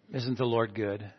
Isn't the Lord good?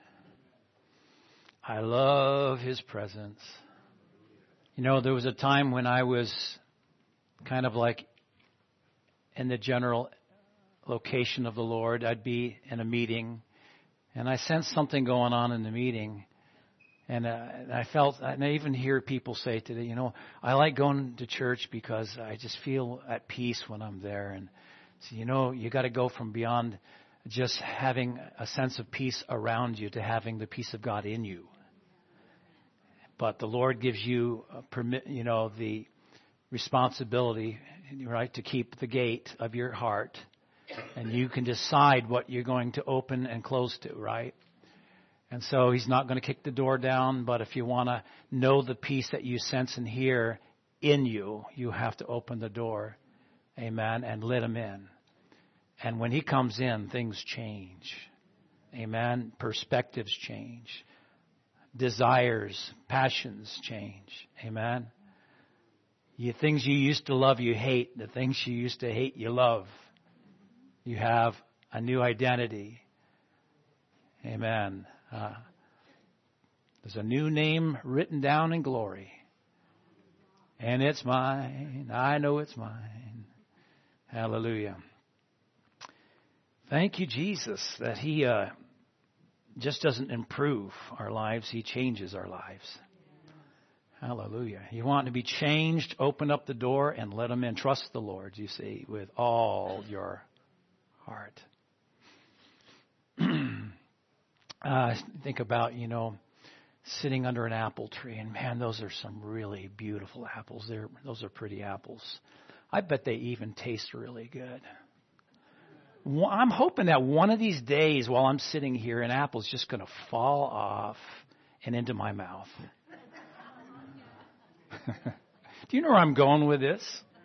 I love His presence. You know, there was a time when I was kind of like in the general location of the Lord. I'd be in a meeting, and I sensed something going on in the meeting. And I even hear people say today, you know, I like going to church because I just feel at peace when I'm there. And so, you know, you got to go from beyond just having a sense of peace around you to having the peace of God in you. But the Lord gives you the responsibility, right, to keep the gate of your heart, and you can decide what you're going to open and close to, right? And so He's not going to kick the door down, but if you want to know the peace that you sense and hear in you, you have to open the door, amen, and let Him in. And when He comes in, things change. Amen. Perspectives change. Desires, passions change. Amen. Things you used to love, you hate. The things you used to hate, you love. You have a new identity. Amen. There's a new name written down in glory. And it's mine. I know it's mine. Hallelujah. Thank you, Jesus, that He just doesn't improve our lives. He changes our lives. Hallelujah. You want to be changed, open up the door and let Him in. Trust the Lord, you see, with all your heart. Think about, sitting under an apple tree. And man, those are some really beautiful apples. Those are pretty apples. I bet they even taste really good. I'm hoping that one of these days while I'm sitting here, an apple's just going to fall off and into my mouth. Do you know where I'm going with this?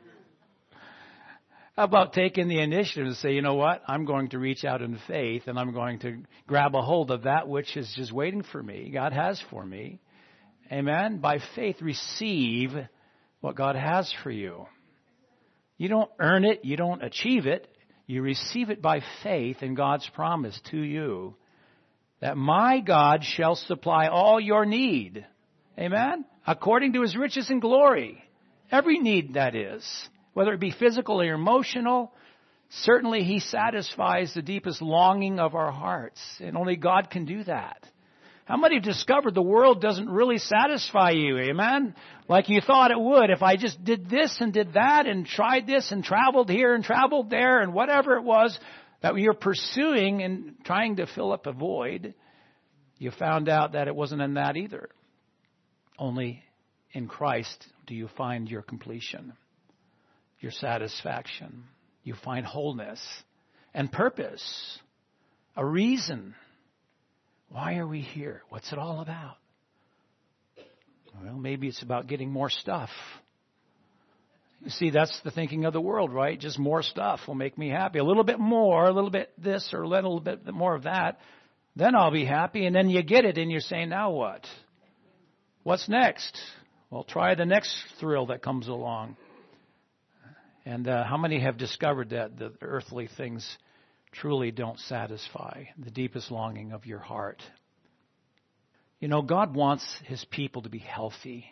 How about taking the initiative to say, you know what? I'm going to reach out in faith and I'm going to grab a hold of that which is just waiting for me. God has for me. Amen. By faith, receive what God has for you. You don't earn it. You don't achieve it. You receive it by faith in God's promise to you that my God shall supply all your need. Amen? According to His riches and glory. Every need, that is. Whether it be physical or emotional, certainly He satisfies the deepest longing of our hearts. And only God can do that. How many have discovered the world doesn't really satisfy you? Amen? Like you thought it would. If I just did this and did that and tried this and traveled here and traveled there and whatever it was that you're pursuing and trying to fill up a void, you found out that it wasn't in that either. Only in Christ do you find your completion, your satisfaction. You find wholeness and purpose, a reason. Why are we here? What's it all about? Well, maybe it's about getting more stuff. You see, that's the thinking of the world, right? Just more stuff will make me happy. A little bit more, a little bit this or a little bit more of that. Then I'll be happy. And then you get it and you're saying, now what? What's next? Well, try the next thrill that comes along. And how many have discovered that the earthly things truly don't satisfy the deepest longing of your heart? You know, God wants His people to be healthy.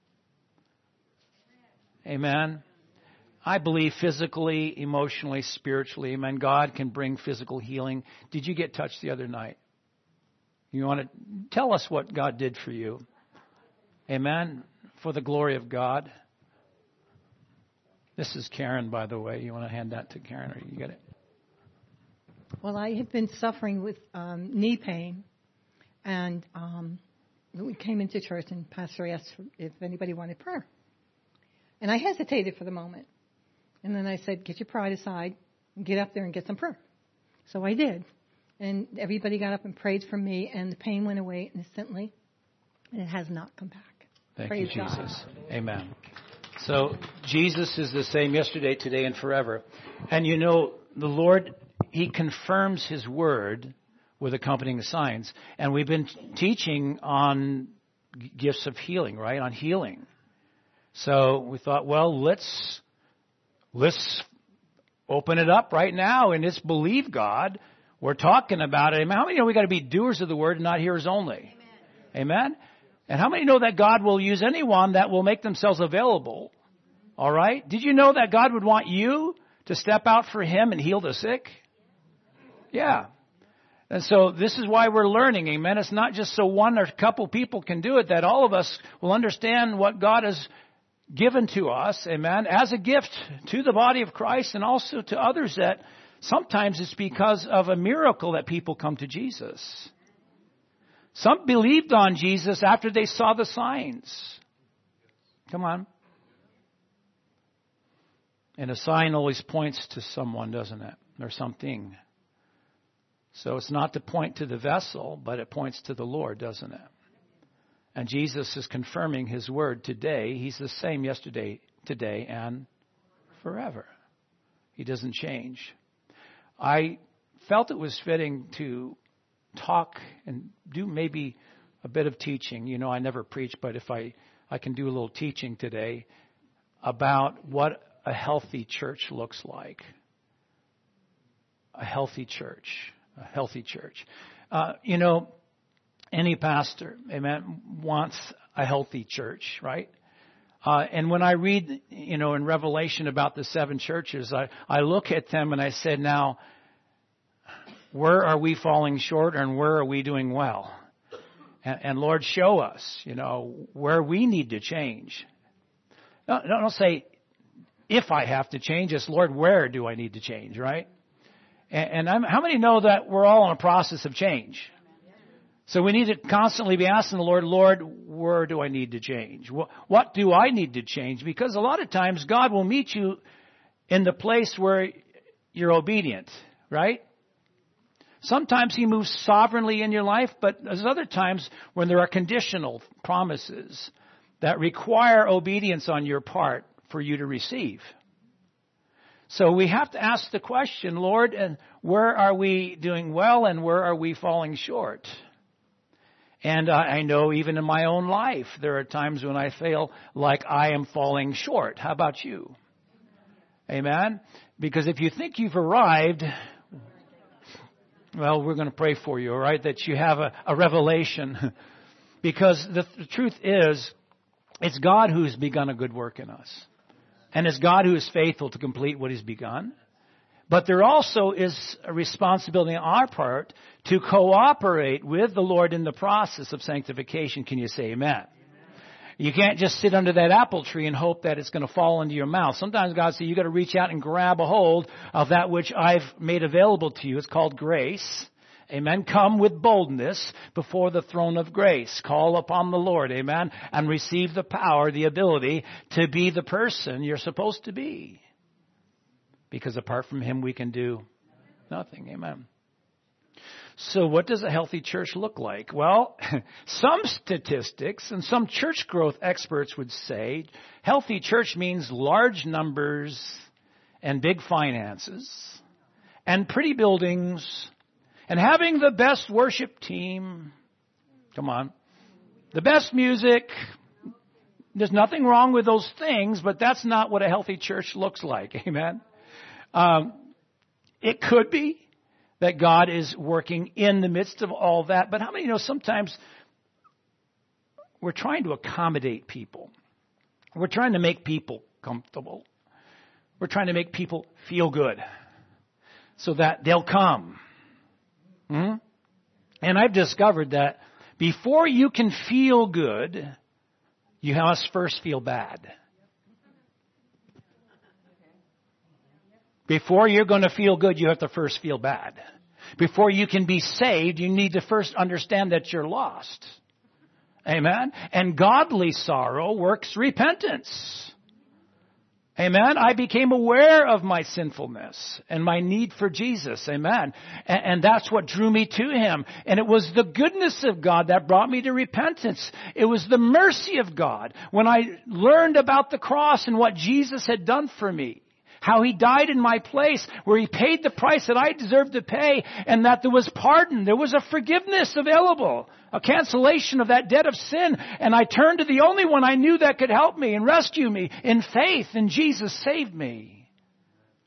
Amen. I believe physically, emotionally, spiritually, amen, God can bring physical healing. Did you get touched the other night? You want to tell us what God did for you? Amen. For the glory of God. This is Karen, by the way. You want to hand that to Karen, or you get it? Well, I had been suffering with knee pain, and we came into church, and Pastor asked if anybody wanted prayer. And I hesitated for the moment. And then I said, get your pride aside and get up there and get some prayer. So I did. And everybody got up and prayed for me, and the pain went away instantly, and it has not come back. Thank Praise you, Jesus. God. Amen. So Jesus is the same yesterday, today, and forever. And you know, the Lord, He confirms His word with accompanying signs. And we've been teaching on gifts of healing, right? On healing. So we thought, well, let's open it up right now and let's believe God. We're talking about it. How many know we got to be doers of the word and not hearers only? Amen. And how many know that God will use anyone that will make themselves available? All right. Did you know that God would want you to step out for Him and heal the sick? Yeah. And so this is why we're learning, amen. It's not just so one or a couple people can do it, that all of us will understand what God has given to us, amen, as a gift to the body of Christ and also to others, that sometimes it's because of a miracle that people come to Jesus. Some believed on Jesus after they saw the signs. Come on. And a sign always points to someone, doesn't it? Or something. So it's not to point to the vessel, but it points to the Lord, doesn't it? And Jesus is confirming His word today. He's the same yesterday, today, and forever. He doesn't change. I felt it was fitting to talk and do maybe a bit of teaching. You know, I never preach, but if I can do a little teaching today about what a healthy church looks like. A healthy church. A healthy church. You know, any pastor, amen, wants a healthy church, right? And when I read, you know, in Revelation about the 7 churches, I look at them and I said, now, where are we falling short and where are we doing well? And Lord, show us, you know, where we need to change. Don't say, if I have to change, it's Lord, where do I need to change, right? And how many know that we're all in a process of change? So we need to constantly be asking the Lord, Lord, where do I need to change? What do I need to change? Because a lot of times God will meet you in the place where you're obedient, right? Sometimes He moves sovereignly in your life, but there's other times when there are conditional promises that require obedience on your part for you to receive. So we have to ask the question, Lord, and where are we doing well and where are we falling short? And I know even in my own life, there are times when I feel like I am falling short. How about you? Amen? Because if you think you've arrived, well, we're going to pray for you, all right, that you have a revelation. Because the truth is, it's God who's begun a good work in us. And it's God who is faithful to complete what He's begun. But there also is a responsibility on our part to cooperate with the Lord in the process of sanctification. Can you say amen? You can't just sit under that apple tree and hope that it's going to fall into your mouth. Sometimes God says you've got to reach out and grab a hold of that which I've made available to you. It's called grace. Amen. Come with boldness before the throne of grace. Call upon the Lord. Amen. And receive the power, the ability to be the person you're supposed to be. Because apart from Him, we can do nothing. Amen. So what does a healthy church look like? Well, some statistics and some church growth experts would say healthy church means large numbers and big finances and pretty buildings and having the best worship team. Come on. The best music. There's nothing wrong with those things, but that's not what a healthy church looks like. Amen. It could be that God is working in the midst of all that. But how many know sometimes we're trying to accommodate people. We're trying to make people comfortable. We're trying to make people feel good so that they'll come. And I've discovered that before you can feel good, you must first feel bad. Before you're going to feel good, you have to first feel bad. Before you can be saved, you need to first understand that you're lost. Amen? And godly sorrow works repentance. Amen? I became aware of my sinfulness and my need for Jesus. Amen? And that's what drew me to Him. And it was the goodness of God that brought me to repentance. It was the mercy of God. When I learned about the cross and what Jesus had done for me, how He died in my place, where He paid the price that I deserved to pay, and that there was pardon, there was a forgiveness available, a cancellation of that debt of sin. And I turned to the only one I knew that could help me and rescue me in faith, and Jesus saved me.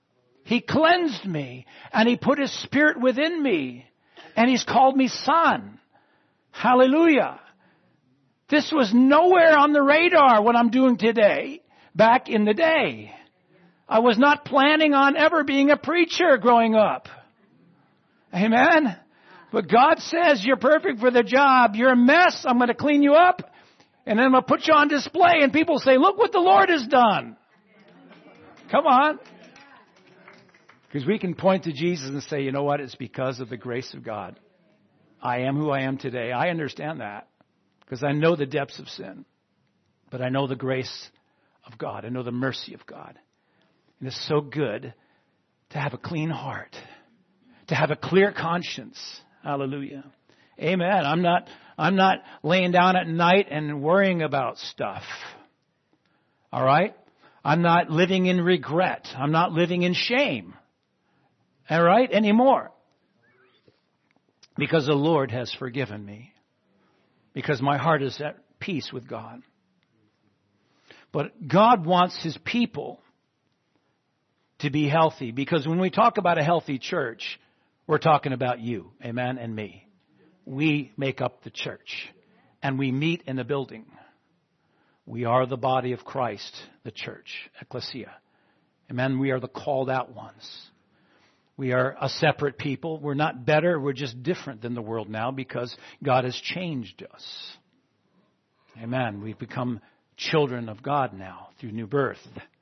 He cleansed me. And He put His Spirit within me. And He's called me son. Hallelujah. This was nowhere on the radar what I'm doing today, back in the day. I was not planning on ever being a preacher growing up. Amen? But God says, you're perfect for the job. You're a mess. I'm going to clean you up. And then I'm going to put you on display. And people say, look what the Lord has done. Come on. Because we can point to Jesus and say, you know what? It's because of the grace of God. I am who I am today. I understand that. Because I know the depths of sin. But I know the grace of God. I know the mercy of God. And it's so good to have a clean heart. To have a clear conscience. Hallelujah. Amen. I'm not laying down at night and worrying about stuff. All right? I'm not living in regret. I'm not living in shame. All right? Anymore. Because the Lord has forgiven me. Because my heart is at peace with God. But God wants His people to be healthy. Because when we talk about a healthy church, we're talking about you, amen, and me. We make up the church. And we meet in the building. We are the body of Christ, the church, ecclesia. Amen. We are the called out ones. We are a separate people. We're not better. We're just different than the world now because God has changed us. Amen. We've become children of God now through new birth.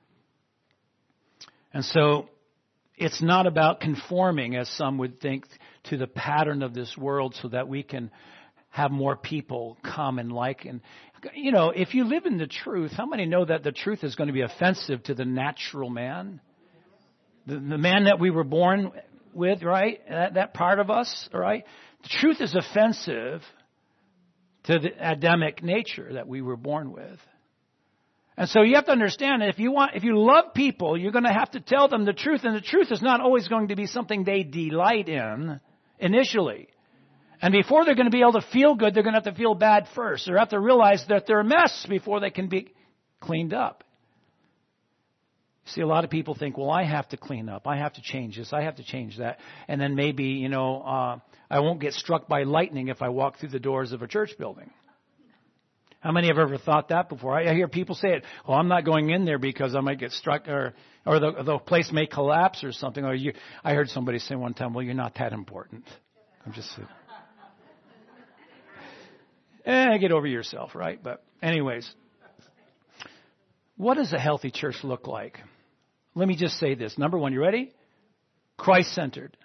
And so it's not about conforming, as some would think, to the pattern of this world so that we can have more people come and like. And, you know, if you live in the truth, how many know that the truth is going to be offensive to the natural man? The man that we were born with, right? That part of us, right? The truth is offensive to the Adamic nature that we were born with. And so you have to understand that if you love people, you're going to have to tell them the truth. And the truth is not always going to be something they delight in initially. And before they're going to be able to feel good, they're going to have to feel bad first. They have to realize that they're a mess before they can be cleaned up. See, a lot of people think, well, I have to clean up. I have to change this. I have to change that. And then maybe, I won't get struck by lightning if I walk through the doors of a church building. How many have ever thought that before? I hear people say it. Well, I'm not going in there because I might get struck or the place may collapse or something. I heard somebody say one time, well, you're not that important. I'm just get over yourself, right? But anyways, what does a healthy church look like? Let me just say this. Number one, you ready? Christ-centered.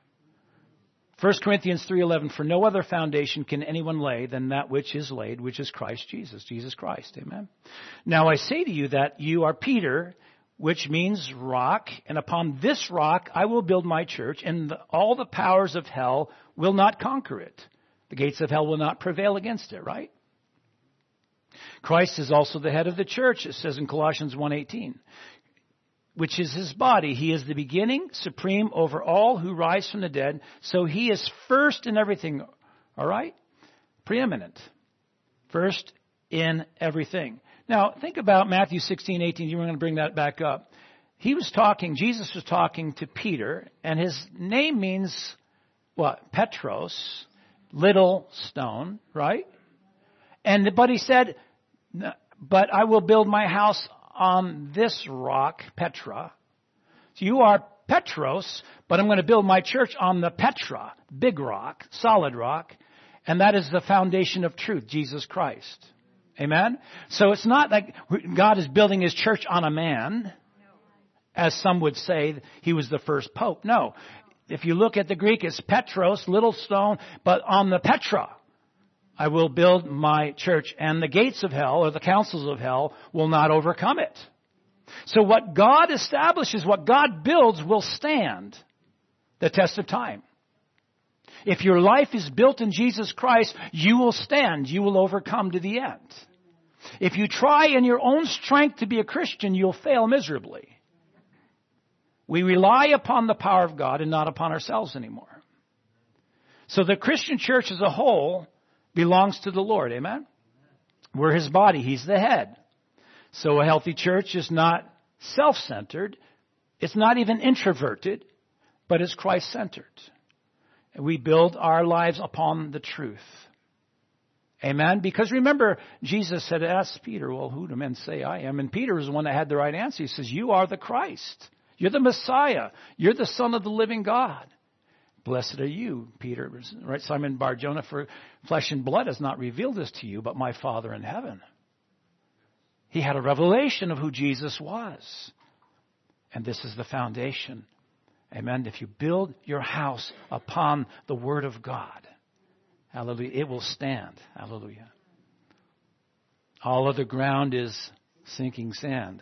1 Corinthians 3:11, for no other foundation can anyone lay than that which is laid, which is Christ Jesus, Jesus Christ. Amen. Now I say to you that you are Peter, which means rock, and upon this rock I will build my church, and all the powers of hell will not conquer it. The gates of hell will not prevail against it, right? Christ is also the head of the church, it says in Colossians 1:18. Which is His body. He is the beginning, supreme over all who rise from the dead. So He is first in everything. All right? Preeminent. First in everything. Now, think about Matthew 16:18. You were going to bring that back up. Jesus was talking to Peter, and his name means what? Petros, little stone, right? But He said, but I will build my house on this rock, Petra. So you are Petros, but I'm going to build my church on the Petra, big rock, solid rock, and that is the foundation of truth, Jesus Christ. Amen? So it's not like God is building His church on a man, as some would say he was the first pope. No. If you look at the Greek, it's Petros, little stone, but on the Petra. I will build my church, and the gates of hell, or the councils of hell, will not overcome it. So what God establishes, what God builds, will stand the test of time. If your life is built in Jesus Christ, you will stand. You will overcome to the end. If you try in your own strength to be a Christian, you'll fail miserably. We rely upon the power of God and not upon ourselves anymore. So the Christian church as a whole belongs to the Lord. Amen? We're His body. He's the head. So a healthy church is not self-centered. It's not even introverted, but it's Christ-centered. And we build our lives upon the truth. Amen? Because remember, Jesus had asked Peter, well, who do men say I am? And Peter was the one that had the right answer. He says, you are the Christ. You're the Messiah. You're the Son of the living God. Blessed are you, Peter. Right? Simon Bar-Jonah, for flesh and blood has not revealed this to you, but my Father in heaven. He had a revelation of who Jesus was. And this is the foundation. Amen. If you build your house upon the Word of God, hallelujah, it will stand. Hallelujah. All other ground is sinking sand.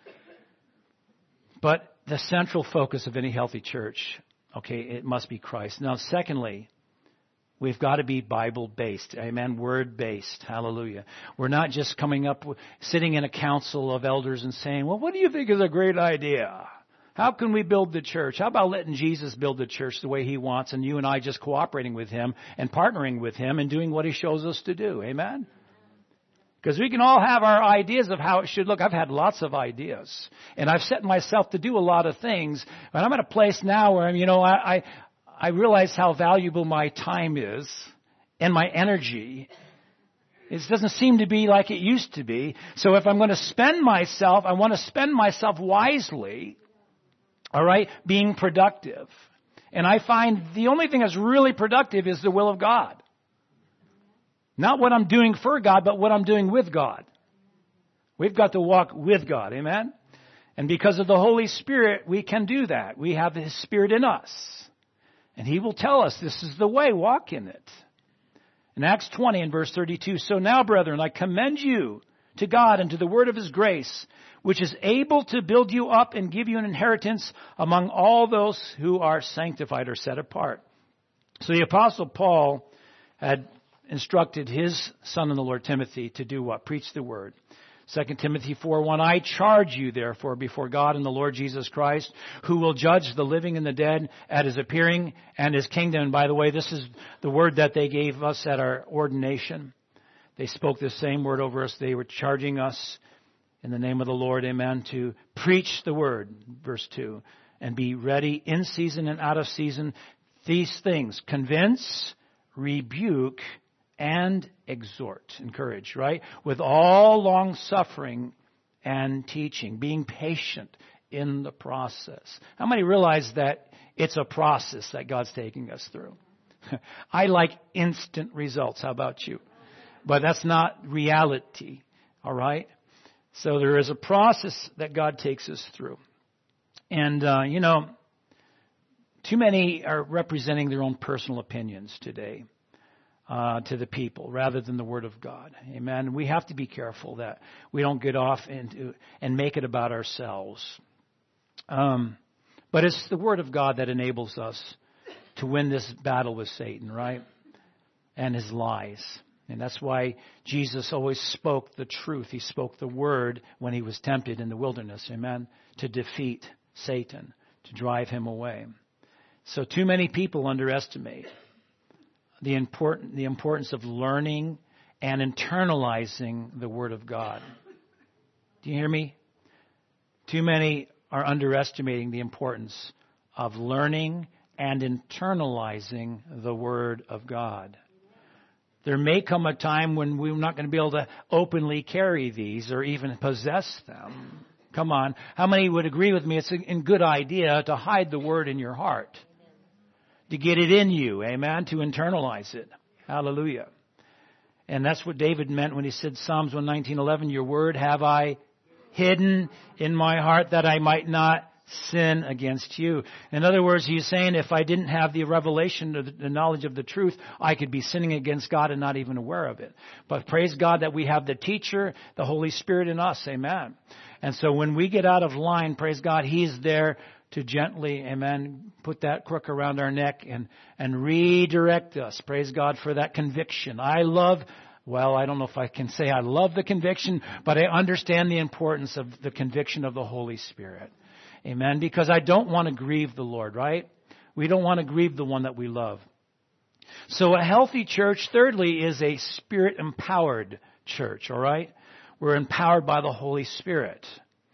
But the central focus of any healthy church, okay, it must be Christ. Now, secondly, we've got to be Bible-based. Amen. Word-based. Hallelujah. We're not just coming up, sitting in a council of elders and saying, well, what do you think is a great idea? How can we build the church? How about letting Jesus build the church the way He wants and you and I just cooperating with Him and partnering with Him and doing what He shows us to do? Amen? Because we can all have our ideas of how it should look. I've had lots of ideas. And I've set myself to do a lot of things. But I'm at a place now where, I realize how valuable my time is and my energy. It doesn't seem to be like it used to be. So if I'm going to spend myself, I want to spend myself wisely. All right? Being productive. And I find the only thing that's really productive is the will of God. Not what I'm doing for God, but what I'm doing with God. We've got to walk with God. Amen? And because of the Holy Spirit, we can do that. We have His Spirit in us. And He will tell us this is the way. Walk in it. In Acts 20 and verse 32, so now, brethren, I commend you to God and to the word of His grace, which is able to build you up and give you an inheritance among all those who are sanctified or set apart. So the Apostle Paul had instructed his son in the Lord, Timothy, to do what? Preach the word. 2 Timothy 4:1, I charge you, therefore, before God and the Lord Jesus Christ, who will judge the living and the dead at His appearing and His kingdom. And by the way, this is the word that they gave us at our ordination. They spoke the same word over us. They were charging us in the name of the Lord, amen, to preach the word, verse 2, and be ready in season and out of season. These things, convince, rebuke, and exhort, encourage, right? With all long suffering and teaching, being patient in the process. How many realize that it's a process that God's taking us through? I like instant results. How about you? But that's not reality, all right? So there is a process that God takes us through. And, too many are representing their own personal opinions today to the people rather than the Word of God. Amen. We have to be careful that we don't get off and make it about ourselves. But it's the Word of God that enables us to win this battle with Satan, right? And his lies. And that's why Jesus always spoke the truth. He spoke the word when He was tempted in the wilderness, amen, to defeat Satan, to drive him away. So too many people underestimate the importance of learning and internalizing the Word of God. Do you hear me? Too many are underestimating the importance of learning and internalizing the Word of God. There may come a time when we're not going to be able to openly carry these or even possess them. Come on. How many would agree with me it's a good idea to hide the Word in your heart? To get it in you, amen? To internalize it. Hallelujah. And that's what David meant when he said Psalms 119:11, your Word have I hidden in my heart that I might not sin against you. In other words, he's saying if I didn't have the revelation of the knowledge of the truth, I could be sinning against God and not even aware of it. But praise God that we have the teacher, the Holy Spirit in us. Amen. And so when we get out of line, praise God, He's there to gently, amen, put that crook around our neck and redirect us. Praise God for that conviction. I don't know if I can say I love the conviction, but I understand the importance of the conviction of the Holy Spirit. Amen. Because I don't want to grieve the Lord, right? We don't want to grieve the one that we love. So a healthy church, thirdly, is a Spirit-empowered church, all right? We're empowered by the Holy Spirit.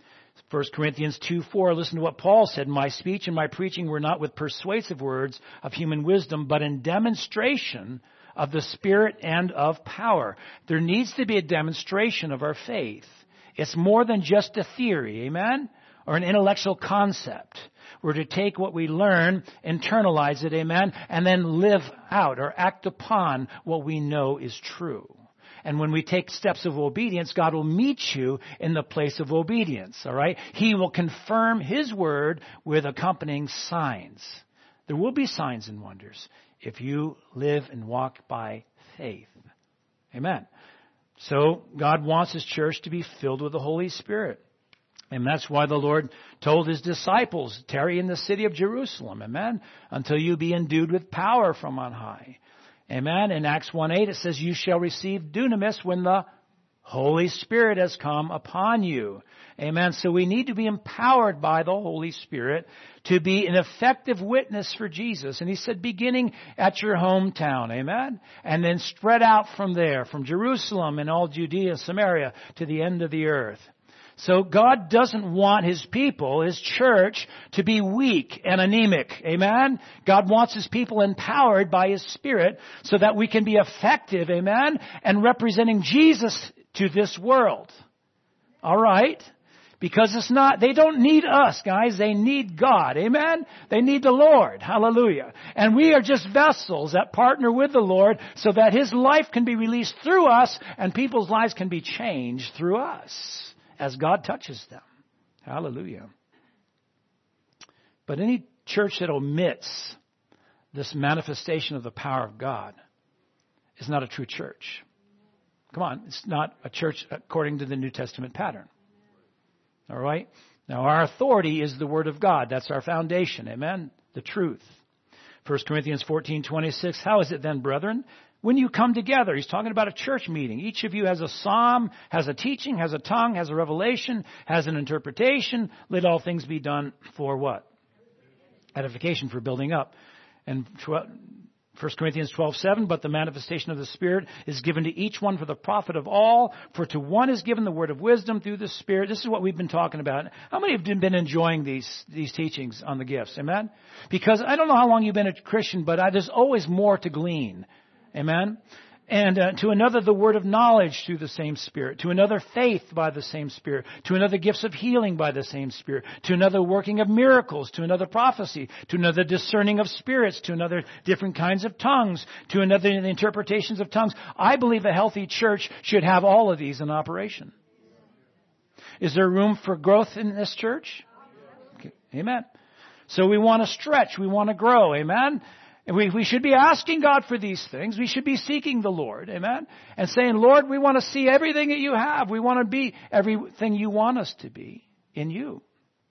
1 Corinthians 2:4, listen to what Paul said. My speech and my preaching were not with persuasive words of human wisdom, but in demonstration of the Spirit and of power. There needs to be a demonstration of our faith. It's more than just a theory, amen? Or an intellectual concept. We're to take what we learn, internalize it, amen? And then live out or act upon what we know is true. And when we take steps of obedience, God will meet you in the place of obedience, all right? He will confirm His word with accompanying signs. There will be signs and wonders if you live and walk by faith. Amen. So God wants His church to be filled with the Holy Spirit. And that's why the Lord told His disciples, tarry in the city of Jerusalem, amen, until you be endued with power from on high. Amen. In Acts 1:8 it says, you shall receive dunamis when the Holy Spirit has come upon you. Amen. So we need to be empowered by the Holy Spirit to be an effective witness for Jesus. And He said, beginning at your hometown. Amen. And then spread out from there, from Jerusalem and all Judea, Samaria, to the end of the earth. So God doesn't want His people, His church, to be weak and anemic. Amen? God wants His people empowered by His Spirit so that we can be effective, amen, and representing Jesus to this world. All right? Because they don't need us, guys. They need God. Amen? They need the Lord. Hallelujah. And we are just vessels that partner with the Lord so that His life can be released through us and people's lives can be changed through us as God touches them. Hallelujah. But any church that omits this manifestation of the power of God is not a true church. Come on, it's not a church according to the New Testament pattern. All right? Now, our authority is the Word of God. That's our foundation. Amen? The truth. 1 Corinthians 14:26. How is it then, brethren? When you come together, he's talking about a church meeting. Each of you has a psalm, has a teaching, has a tongue, has a revelation, has an interpretation. Let all things be done for what? Edification, for building up. And 1 Corinthians 12:7, but the manifestation of the Spirit is given to each one for the profit of all. For to one is given the word of wisdom through the Spirit. This is what we've been talking about. How many have been enjoying these teachings on the gifts? Amen? Because I don't know how long you've been a Christian, but there's always more to glean. Amen? And to another, the word of knowledge through the same Spirit. To another, faith by the same Spirit. To another, gifts of healing by the same Spirit. To another, working of miracles. To another, prophecy. To another, discerning of spirits. To another, different kinds of tongues. To another, the interpretations of tongues. I believe a healthy church should have all of these in operation. Is there room for growth in this church? Okay. Amen. So we want to stretch. We want to grow. Amen. And we should be asking God for these things. We should be seeking the Lord. Amen. And saying, Lord, we want to see everything that you have. We want to be everything you want us to be in you.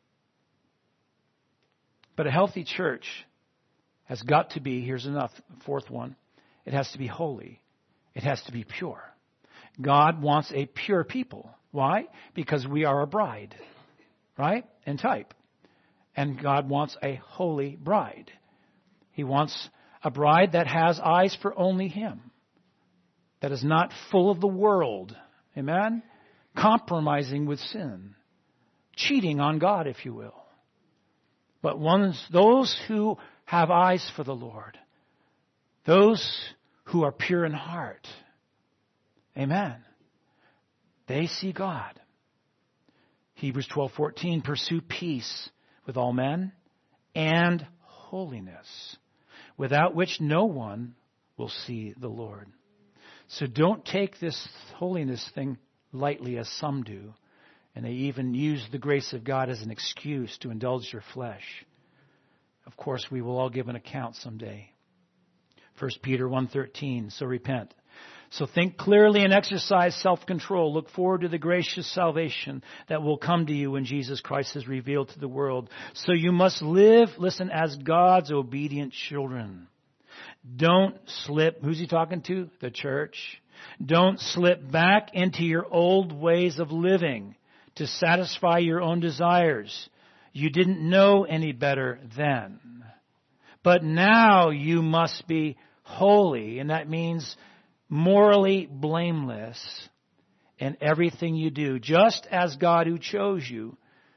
But a healthy church has got to be, here's enough, fourth one. It has to be holy. It has to be pure. God wants a pure people. Why? Because we are a bride. Right? In type. And God wants a holy bride. He wants a bride that has eyes for only Him. That is not full of the world. Amen? Compromising with sin. Cheating on God, if you will. But those who have eyes for the Lord. Those who are pure in heart. Amen. They see God. Hebrews 12:14, pursue peace with all men and holiness, without which no one will see the Lord. So don't take this holiness thing lightly as some do. And they even use the grace of God as an excuse to indulge their flesh. Of course, we will all give an account someday. 1 Peter 1:13, so repent. So think clearly and exercise self-control. Look forward to the gracious salvation that will come to you when Jesus Christ is revealed to the world. So you must live, listen, as God's obedient children. Don't slip, who's He talking to? The church. Don't slip back into your old ways of living to satisfy your own desires. You didn't know any better then. But now you must be holy, and that means morally blameless in everything you do, just as God who chose you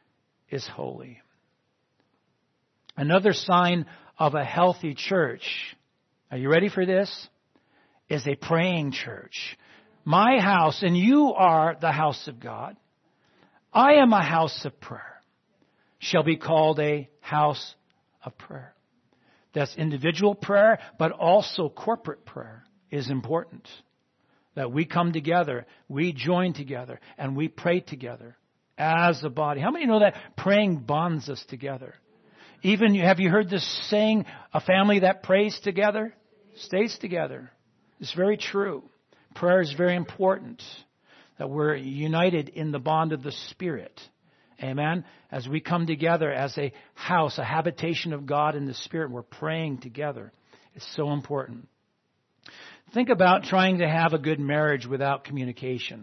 is holy. Another sign of a healthy church, are you ready for this? Is a praying church. My house, and you are the house of God. I am a house of prayer, shall be called a house of prayer. That's individual prayer, but also corporate prayer is important. That we come together, we join together, and we pray together as a body. How many know that praying bonds us together? Even, have you heard this saying, a family that prays together stays together? It's very true. Prayer is very important. That we're united in the bond of the Spirit. Amen? As we come together as a house, a habitation of God in the Spirit, we're praying together. It's so important. Think about trying to have a good marriage without communication.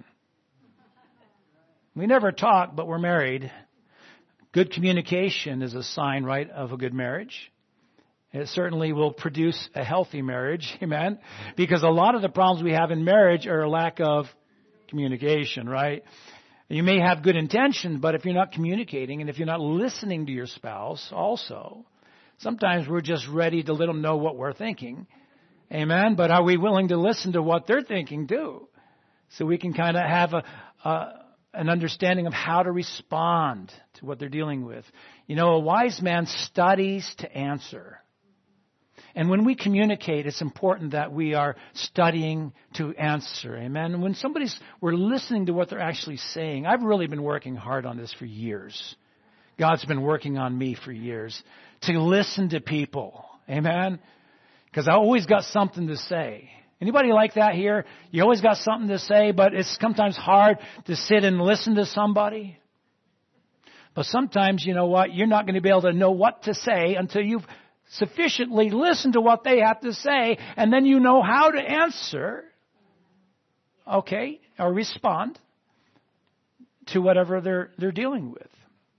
We never talk, but we're married. Good communication is a sign, right, of a good marriage. It certainly will produce a healthy marriage, amen? Because a lot of the problems we have in marriage are a lack of communication, right? You may have good intentions, but if you're not communicating and if you're not listening to your spouse also, sometimes we're just ready to let them know what we're thinking, amen? But are we willing to listen to what they're thinking too? So we can kind of have an understanding of how to respond to what they're dealing with. You know, a wise man studies to answer. And when we communicate, it's important that we are studying to answer. Amen. And when we're listening to what they're actually saying. I've really been working hard on this for years. God's been working on me for years to listen to people. Amen. Because I always got something to say. Anybody like that here? You always got something to say, but it's sometimes hard to sit and listen to somebody. But sometimes, you know what? You're not going to be able to know what to say until you've sufficiently listened to what they have to say, and then you know how to answer, okay, or respond to whatever they're dealing with.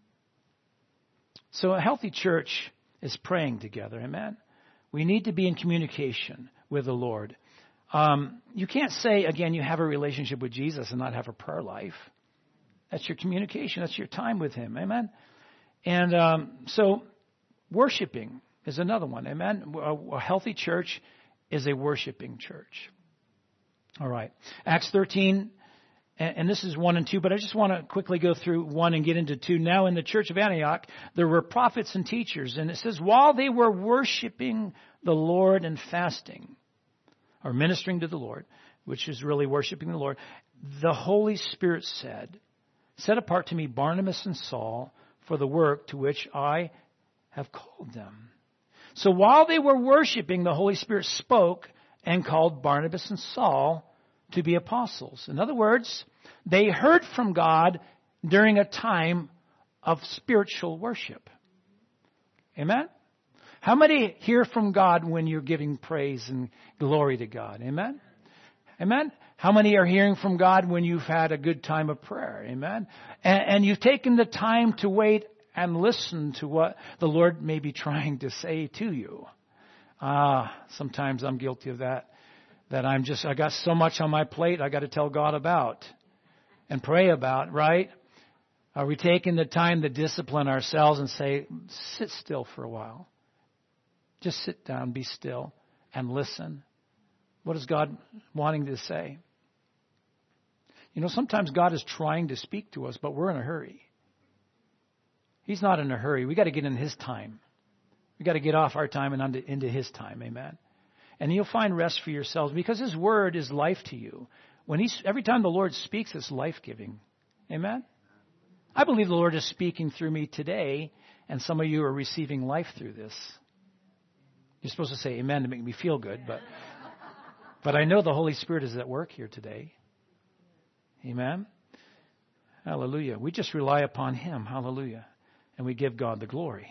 So a healthy church is praying together, amen? We need to be in communication with the Lord. You can't say, again, you have a relationship with Jesus and not have a prayer life. That's your communication. That's your time with Him. Amen? And so worshiping is another one. Amen? A healthy church is a worshiping church. All right. Acts 13, and this is 1 and 2, but I just want to quickly go through 1 and get into 2. Now in the church of Antioch, there were prophets and teachers. And it says, while they were worshiping the Lord and fasting, or ministering to the Lord, which is really worshiping the Lord, the Holy Spirit said, set apart to me Barnabas and Saul for the work to which I have called them. So while they were worshiping, the Holy Spirit spoke and called Barnabas and Saul to be apostles. In other words, they heard from God during a time of spiritual worship. Amen? How many hear from God when you're giving praise and glory to God? Amen? Amen? How many are hearing from God when you've had a good time of prayer? Amen? And you've taken the time to wait and listen to what the Lord may be trying to say to you. Sometimes I'm guilty of that. That I got so much on my plate I got to tell God about and pray about, right? Are we taking the time to discipline ourselves and say, sit still for a while? Just sit down, be still, and listen. What is God wanting to say? You know, sometimes God is trying to speak to us, but we're in a hurry. He's not in a hurry. We got to get in His time. We got to get off our time and into His time. Amen. And you'll find rest for yourselves because His Word is life to you. Every time the Lord speaks, it's life-giving. Amen. I believe the Lord is speaking through me today, and some of you are receiving life through this. You're supposed to say amen to make me feel good, but I know the Holy Spirit is at work here today. Amen. Hallelujah. We just rely upon Him. Hallelujah. And we give God the glory.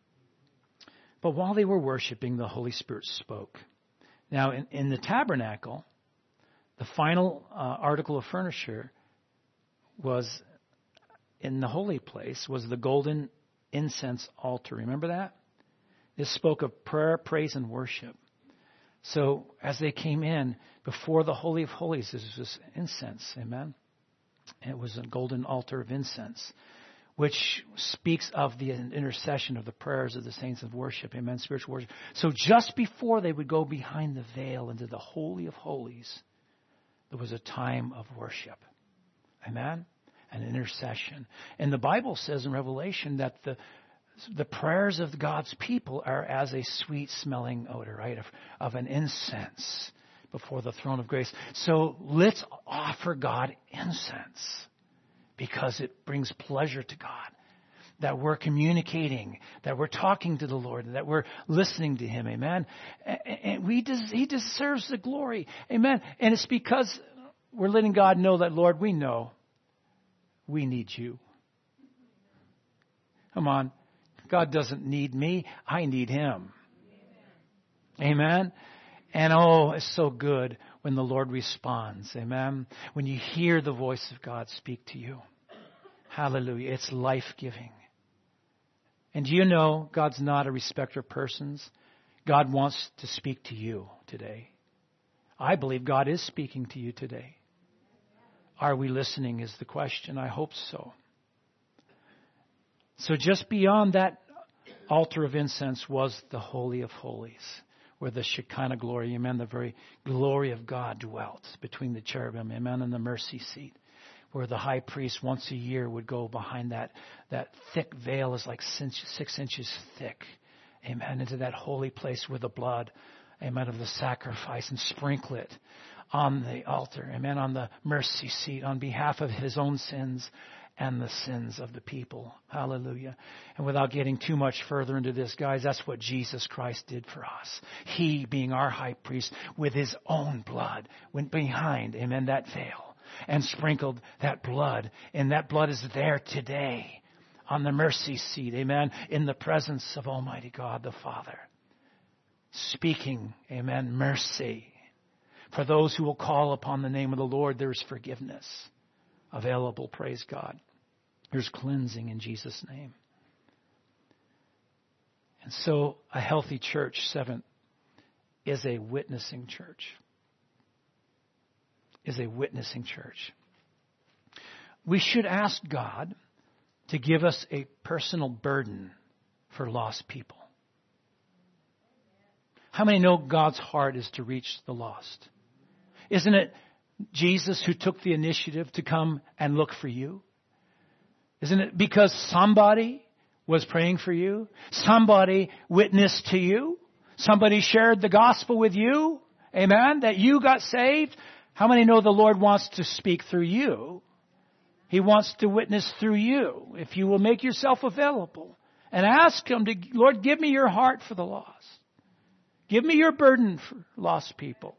But while they were worshiping, the Holy Spirit spoke. Now, in the tabernacle, the final article of furniture was in the holy place, was the golden incense altar. Remember that? This spoke of prayer, praise, and worship. So as they came in, before the Holy of Holies, this was incense. Amen? And it was a golden altar of incense. which speaks of the intercession of the prayers of the saints of worship. Amen. Spiritual worship. So just before they would go behind the veil into the Holy of Holies, there was a time of worship. Amen. An intercession. And the Bible says in Revelation that the prayers of God's people are as a sweet smelling odor, right? Of an incense before the throne of grace. So let's offer God incense because it brings pleasure to God. That we're communicating, that we're talking to the Lord, that we're listening to Him. Amen. And He deserves the glory. Amen. And it's because we're letting God know that, Lord, we know we need you. Come on. God doesn't need me. I need Him. Amen. And oh, it's so good when the Lord responds. Amen. When you hear the voice of God speak to you. Hallelujah. It's life-giving. And do you know God's not a respecter of persons? God wants to speak to you today. I believe God is speaking to you today. Are we listening is the question. I hope so. So just beyond that altar of incense was the Holy of Holies, where the Shekinah glory, amen, the very glory of God dwelt between the cherubim, amen, and the mercy seat, where the high priest once a year would go behind that thick veil is like 6 inches thick, amen, into that holy place with the blood, amen, of the sacrifice and sprinkle it on the altar, amen, on the mercy seat on behalf of His own sins and the sins of the people. Hallelujah. And without getting too much further into this, guys, that's what Jesus Christ did for us. He, being our high priest, with His own blood, went behind, amen, that veil and sprinkled that blood. And that blood is there today on the mercy seat, amen, in the presence of Almighty God the Father. Speaking, amen, mercy. For those who will call upon the name of the Lord, there is forgiveness available, praise God. There's cleansing in Jesus' name. And so a healthy church, 7, is a witnessing church. Is a witnessing church. We should ask God to give us a personal burden for lost people. How many know God's heart is to reach the lost? Isn't it Jesus who took the initiative to come and look for you? Isn't it because somebody was praying for you? Somebody witnessed to you? Somebody shared the gospel with you? Amen? That you got saved? How many know the Lord wants to speak through you? He wants to witness through you if you will make yourself available and ask Him to, Lord, give me your heart for the lost. Give me your burden for lost people.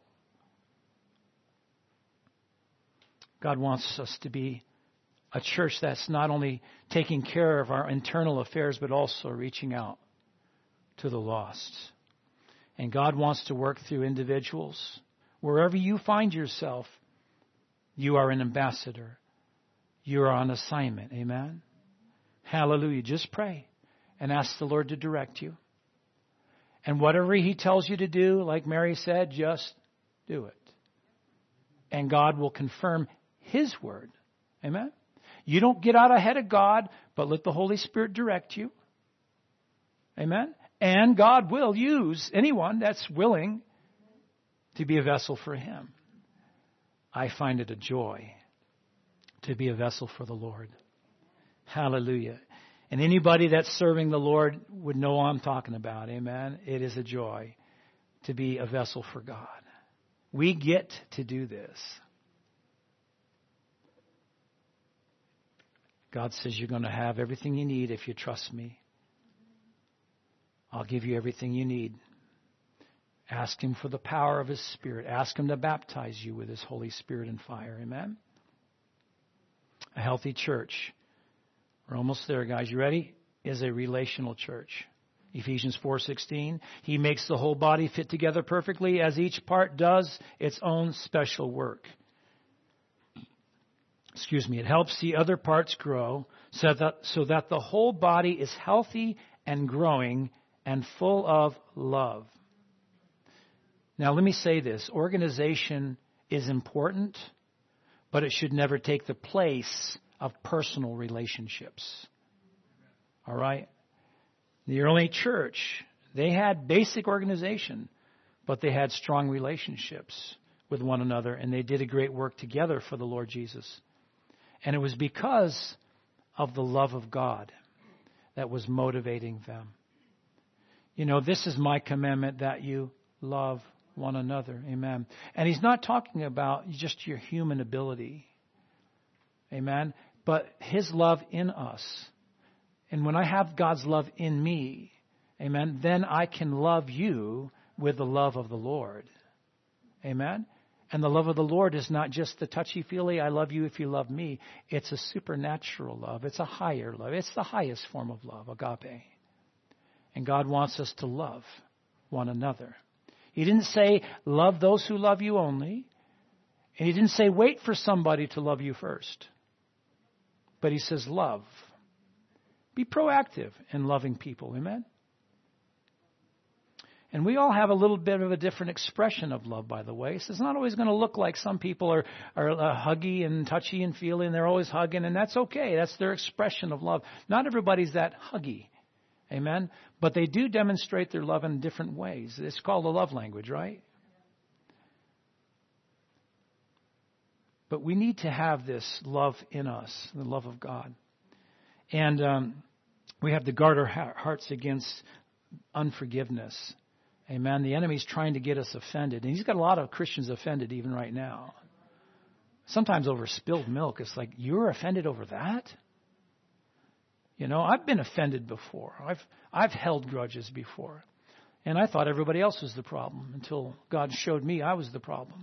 God wants us to be a church that's not only taking care of our internal affairs, but also reaching out to the lost. And God wants to work through individuals. Wherever you find yourself, you are an ambassador. You are on assignment. Amen? Hallelujah. Just pray and ask the Lord to direct you. And whatever He tells you to do, like Mary said, just do it. And God will confirm His word. Amen? You don't get out ahead of God, but let the Holy Spirit direct you. Amen? And God will use anyone that's willing to be a vessel for Him. I find it a joy to be a vessel for the Lord. Hallelujah. And anybody that's serving the Lord would know what I'm talking about. Amen? It is a joy to be a vessel for God. We get to do this. God says you're going to have everything you need if you trust me. I'll give you everything you need. Ask Him for the power of His Spirit. Ask Him to baptize you with His Holy Spirit and fire. Amen? A healthy church. We're almost there, guys. You ready? Is a relational church. Ephesians 4:16. He makes the whole body fit together perfectly as each part does its own special work. It helps the other parts grow so that the whole body is healthy and growing and full of love. Now, let me say this. Organization is important, but it should never take the place of personal relationships. All right? The early church, they had basic organization, but they had strong relationships with one another, and they did a great work together for the Lord Jesus. And it was because of the love of God that was motivating them. You know, this is my commandment, that you love one another. Amen. And he's not talking about just your human ability. Amen. But his love in us. And when I have God's love in me, amen, then I can love you with the love of the Lord. Amen. And the love of the Lord is not just the touchy-feely, I love you if you love me. It's a supernatural love. It's a higher love. It's the highest form of love, agape. And God wants us to love one another. He didn't say, love those who love you only. And he didn't say, wait for somebody to love you first. But he says, love. Be proactive in loving people. Amen? And we all have a little bit of a different expression of love, by the way. So it's not always going to look like some people are huggy and touchy and feely, and they're always hugging, and that's okay. That's their expression of love. Not everybody's that huggy. Amen? But they do demonstrate their love in different ways. It's called a love language, right? But we need to have this love in us, the love of God. And we have to guard our hearts against unforgiveness. Amen. The enemy's trying to get us offended. And he's got a lot of Christians offended even right now. Sometimes over spilled milk. It's like, you're offended over that? You know, I've been offended before. I've held grudges before. And I thought everybody else was the problem until God showed me I was the problem.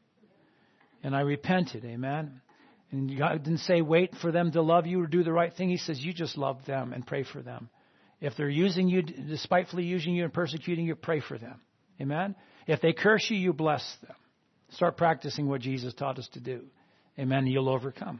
And I repented. Amen. And God didn't say wait for them to love you or do the right thing. He says you just love them and pray for them. If they're using you, despitefully using you and persecuting you, pray for them. Amen? If they curse you, you bless them. Start practicing what Jesus taught us to do. Amen? You'll overcome.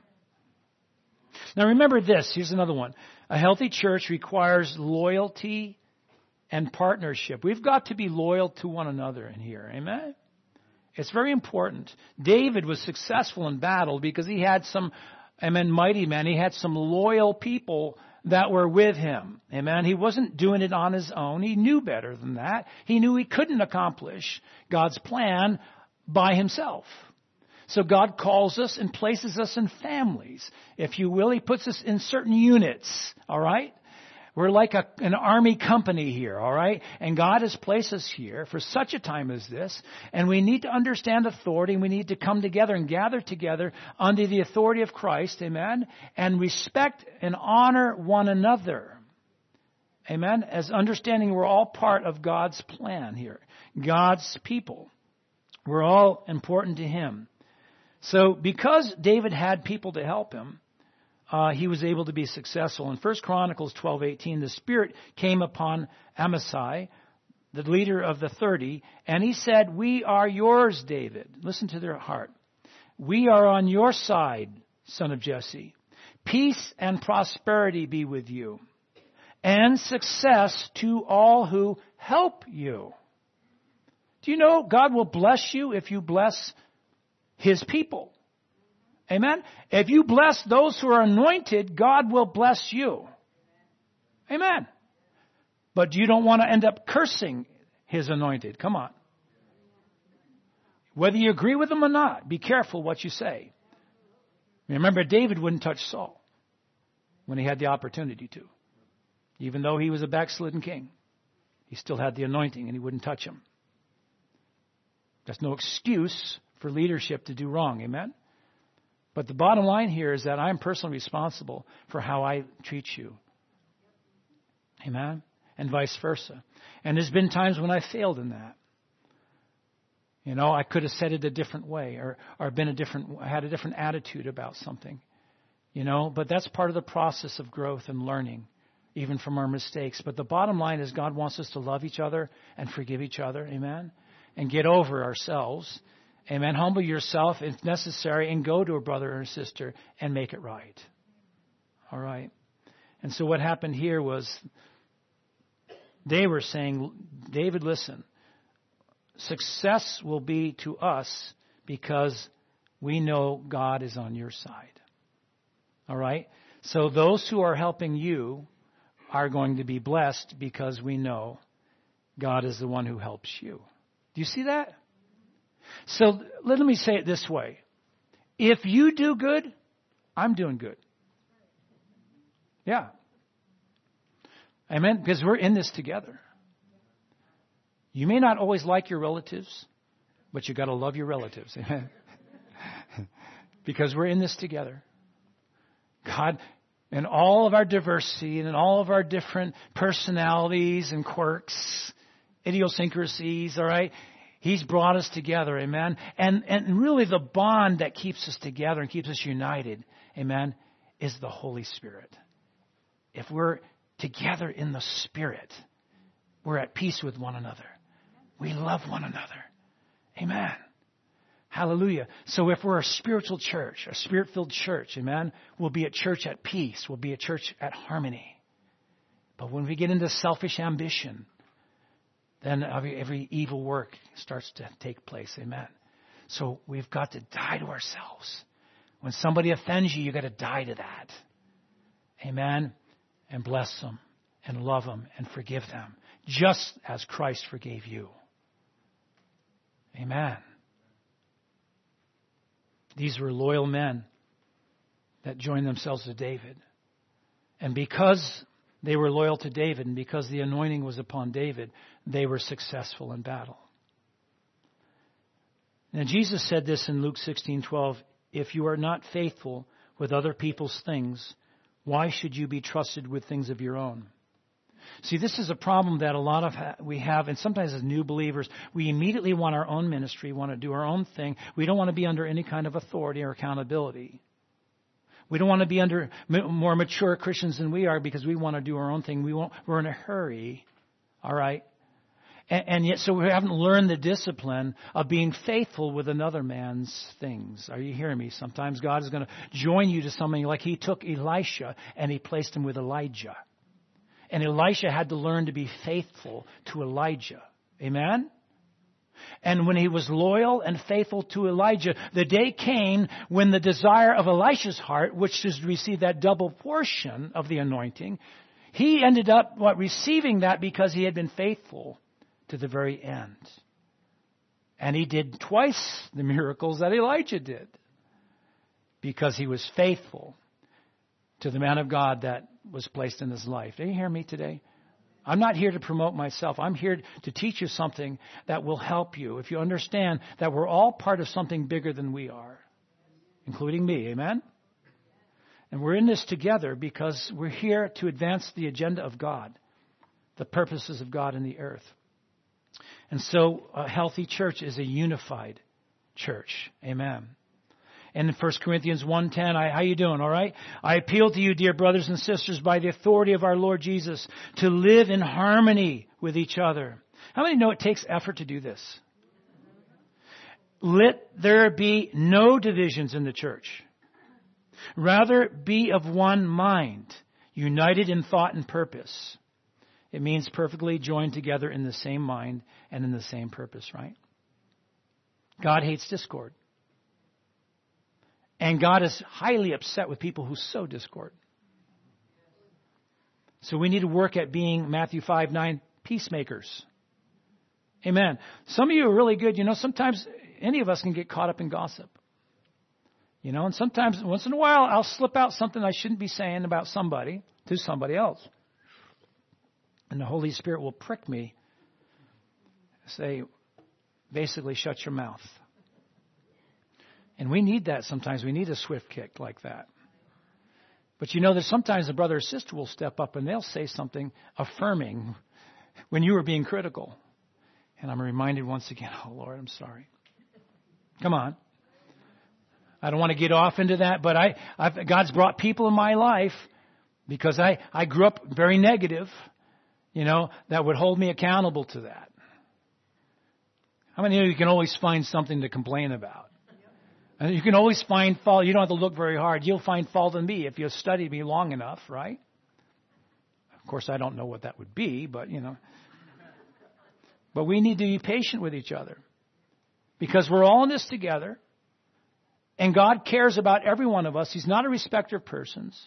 Now remember this. Here's another one. A healthy church requires loyalty and partnership. We've got to be loyal to one another in here. Amen? It's very important. David was successful in battle because he had some, mighty men. He had some loyal people that were with him. Amen. He wasn't doing it on his own. He knew better than that. He knew he couldn't accomplish God's plan by himself. So God calls us and places us in families. If you will, he puts us in certain units. All right? We're like an army company here, all right? And God has placed us here for such a time as this. And we need to understand authority. And we need to come together and gather together under the authority of Christ, amen? And respect and honor one another, amen? As understanding we're all part of God's plan here. God's people. We're all important to him. So because David had people to help him, he was able to be successful. In 1 Chronicles 12:18, the Spirit came upon Amasai, the leader of the 30, and he said, we are yours, David. Listen to their heart. We are on your side, son of Jesse. Peace and prosperity be with you, and success to all who help you. Do you know God will bless you if you bless his people? Amen? If you bless those who are anointed, God will bless you. Amen. But you don't want to end up cursing his anointed. Come on. Whether you agree with them or not, be careful what you say. Remember, David wouldn't touch Saul when he had the opportunity to. Even though he was a backslidden king, he still had the anointing and he wouldn't touch him. That's no excuse for leadership to do wrong. Amen? But the bottom line here is that I'm personally responsible for how I treat you. Amen? And vice versa. And there's been times when I failed in that. You know, I could have said it a different way or had a different attitude about something. You know, but that's part of the process of growth and learning, even from our mistakes. But the bottom line is God wants us to love each other and forgive each other. Amen? And get over ourselves. Amen. Humble yourself if necessary and go to a brother or a sister and make it right. All right. And so what happened here was they were saying, David, listen, success will be to us because we know God is on your side. All right. So those who are helping you are going to be blessed because we know God is the one who helps you. Do you see that? So let me say it this way. If you do good, I'm doing good. Yeah. Amen? Because we're in this together. You may not always like your relatives, but you got to love your relatives. Amen? Because we're in this together. God, in all of our diversity and in all of our different personalities and quirks, idiosyncrasies, all right? He's brought us together, amen? And really the bond that keeps us together and keeps us united, amen, is the Holy Spirit. If we're together in the Spirit, we're at peace with one another. We love one another. Amen. Hallelujah. So if we're a spiritual church, a Spirit-filled church, amen, we'll be a church at peace. We'll be a church at harmony. But when we get into selfish ambition, then every evil work starts to take place. Amen. So we've got to die to ourselves. When somebody offends you, you've got to die to that. Amen. And bless them and love them and forgive them, just as Christ forgave you. Amen. These were loyal men that joined themselves to David. And because they were loyal to David and because the anointing was upon David, they were successful in battle. Now Jesus said this in Luke 16:12, if you are not faithful with other people's things, why should you be trusted with things of your own? See, this is a problem that a lot of we have, and sometimes as new believers, we immediately want our own ministry, want to do our own thing. We don't want to be under any kind of authority or accountability. We don't want to be under more mature Christians than we are because we want to do our own thing. We're in a hurry, all right? And yet, so we haven't learned the discipline of being faithful with another man's things. Are you hearing me? Sometimes God is going to join you to something like He took Elisha and He placed him with Elijah. And Elisha had to learn to be faithful to Elijah. Amen? And when he was loyal and faithful to Elijah, the day came when the desire of Elisha's heart, which is to receive that double portion of the anointing, he ended up receiving that because he had been faithful to the very end. And he did twice the miracles that Elijah did because he was faithful to the man of God that was placed in his life. Do you hear me today? I'm not here to promote myself. I'm here to teach you something that will help you. If you understand that we're all part of something bigger than we are, including me. Amen? And we're in this together because we're here to advance the agenda of God, the purposes of God in the earth. And so a healthy church is a unified church. Amen. And in 1 Corinthians 1:10, how you doing? All right? I appeal to you, dear brothers and sisters, by the authority of our Lord Jesus, to live in harmony with each other. How many know it takes effort to do this? Let there be no divisions in the church. Rather, be of one mind, united in thought and purpose. It means perfectly joined together in the same mind and in the same purpose, right? God hates discord. And God is highly upset with people who sow discord. So we need to work at being, Matthew 5:9, peacemakers. Amen. Some of you are really good. You know, sometimes any of us can get caught up in gossip. You know, and sometimes, once in a while, I'll slip out something I shouldn't be saying about somebody to somebody else. And the Holy Spirit will prick me, say, basically, shut your mouth. And we need that sometimes. We need a swift kick like that. But you know that sometimes a brother or sister will step up and they'll say something affirming when you were being critical. And I'm reminded once again, oh Lord, I'm sorry. Come on. I don't want to get off into that, but God's brought people in my life because I grew up very negative, you know, that would hold me accountable to that. How many of you can always find something to complain about? And you can always find fault. You don't have to look very hard. You'll find fault in me if you study me long enough, right? Of course, I don't know what that would be, but, you know. But we need to be patient with each other because we're all in this together. And God cares about every one of us. He's not a respecter of persons.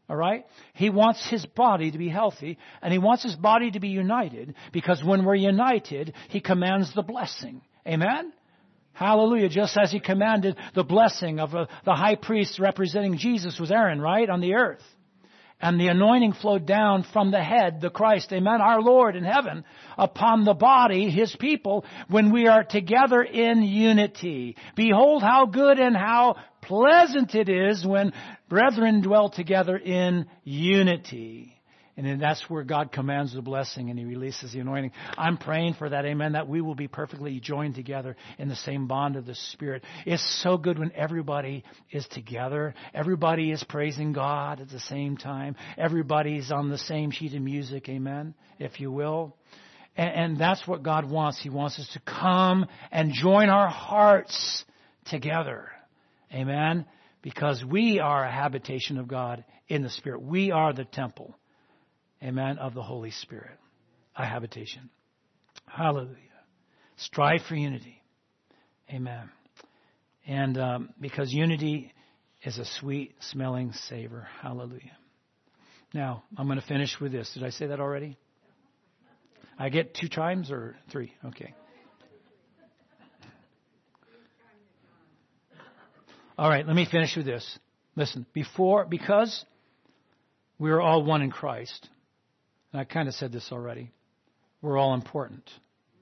All right? He wants His body to be healthy, and He wants His body to be united, because when we're united, He commands the blessing. Amen? Hallelujah. Just as He commanded the blessing of the high priest representing Jesus was Aaron, right, on the earth. And the anointing flowed down from the head, the Christ, amen, our Lord in heaven, upon the body, His people, when we are together in unity. Behold how good and how pleasant it is when brethren dwell together in unity. And then that's where God commands the blessing and He releases the anointing. I'm praying for that, amen, that we will be perfectly joined together in the same bond of the Spirit. It's so good when everybody is together. Everybody is praising God at the same time. Everybody's on the same sheet of music, amen, if you will. And that's what God wants. He wants us to come and join our hearts together, amen, because we are a habitation of God in the Spirit. We are the temple, amen, of the Holy Spirit, a habitation. Hallelujah. Strive for unity. Amen. And because unity is a sweet-smelling savor. Hallelujah. Now, I'm going to finish with this. Did I say that already? I get 2 times or 3? Okay. All right, let me finish with this. Listen, because we are all one in Christ, and I kind of said this already, we're all important.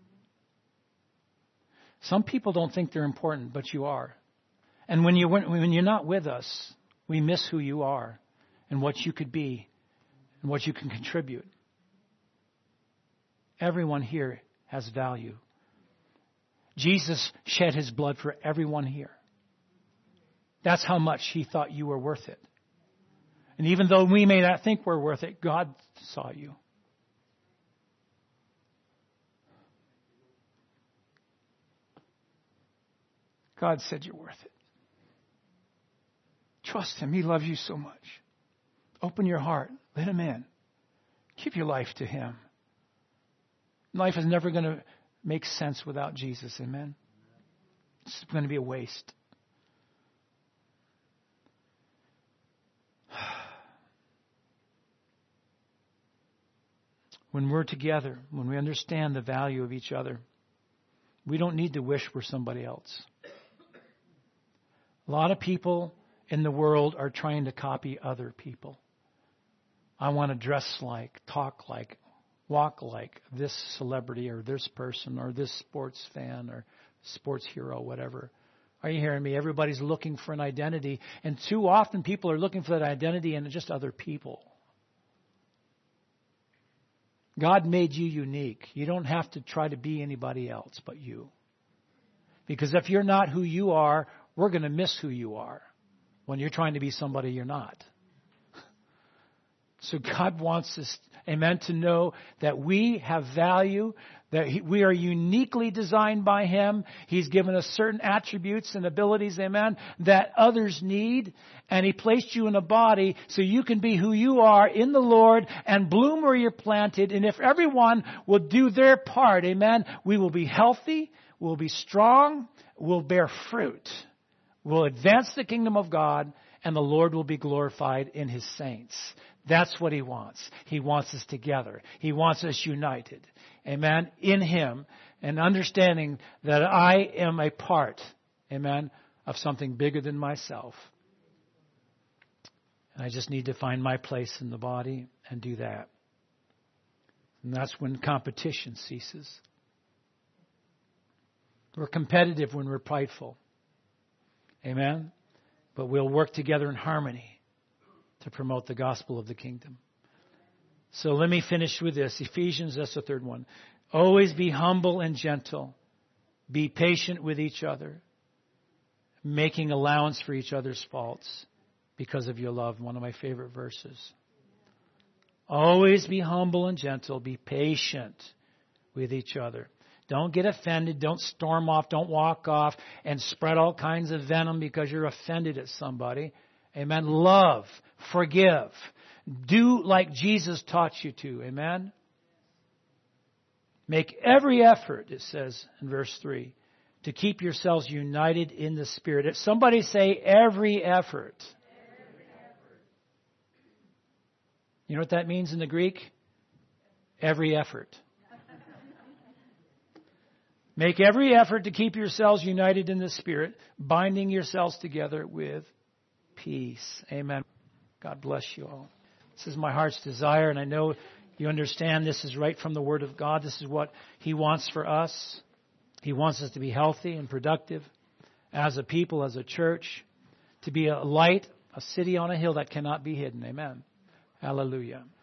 Some people don't think they're important, but you are. And when you're not with us, we miss who you are and what you could be and what you can contribute. Everyone here has value. Jesus shed His blood for everyone here. That's how much He thought you were worth it. And even though we may not think we're worth it, God saw you. God said you're worth it. Trust Him. He loves you so much. Open your heart. Let Him in. Give your life to Him. Life is never going to make sense without Jesus. Amen? It's going to be a waste. When we're together, when we understand the value of each other, we don't need to wish we're somebody else. A lot of people in the world are trying to copy other people. I want to dress like, talk like, walk like this celebrity or this person or this sports fan or sports hero, whatever. Are you hearing me? Everybody's looking for an identity. And too often people are looking for that identity in just other people. God made you unique. You don't have to try to be anybody else but you. Because if you're not who you are, we're going to miss who you are when you're trying to be somebody you're not. So God wants us, amen, to know that we have value, that we are uniquely designed by Him. He's given us certain attributes and abilities, amen, that others need. And He placed you in a body so you can be who you are in the Lord and bloom where you're planted. And if everyone will do their part, amen, we will be healthy, we'll be strong, we'll bear fruit. We'll advance the kingdom of God, and the Lord will be glorified in His saints. That's what He wants. He wants us together. He wants us united. Amen. In Him, and understanding that I am a part, amen, of something bigger than myself. And I just need to find my place in the body and do that. And that's when competition ceases. We're competitive when we're prideful. Amen. But we'll work together in harmony to promote the gospel of the kingdom. So let me finish with this. Ephesians, that's the third one. Always be humble and gentle. Be patient with each other, making allowance for each other's faults because of your love. One of my favorite verses. Always be humble and gentle. Be patient with each other. Don't get offended. Don't storm off. Don't walk off and spread all kinds of venom because you're offended at somebody. Amen. Love. Forgive. Do like Jesus taught you to. Amen. Make every effort, it says in verse 3, to keep yourselves united in the Spirit. If somebody say every effort. You know what that means in the Greek? Every effort. Make every effort to keep yourselves united in the Spirit, binding yourselves together with peace. Amen. God bless you all. This is my heart's desire, and I know you understand this is right from the Word of God. This is what He wants for us. He wants us to be healthy and productive as a people, as a church, to be a light, a city on a hill that cannot be hidden. Amen. Hallelujah.